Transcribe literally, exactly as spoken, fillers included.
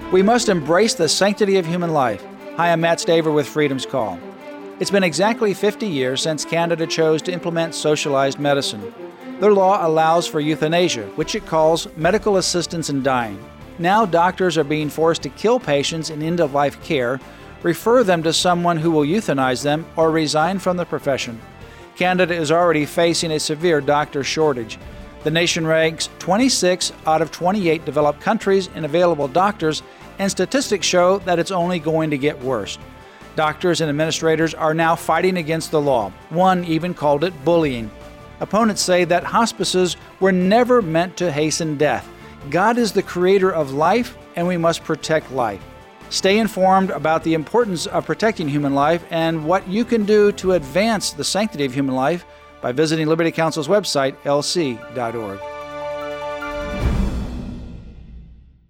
We must embrace the sanctity of human life. Hi, I'm Matt Staver with Freedom's Call. It's been exactly fifty years since Canada chose to implement socialized medicine. Their law allows for euthanasia, which it calls medical assistance in dying. Now doctors are being forced to kill patients in end-of-life care, refer them to someone who will euthanize them, or resign from the profession. Canada is already facing a severe doctor shortage. The nation ranks twenty-six out of twenty-eight developed countries in available doctors, and statistics show that it's only going to get worse. Doctors and administrators are now fighting against the law. One even called it bullying. Opponents say that hospices were never meant to hasten death. God is the creator of life, and we must protect life. Stay informed about the importance of protecting human life and what you can do to advance the sanctity of human life by visiting Liberty Counsel's website, L C dot org.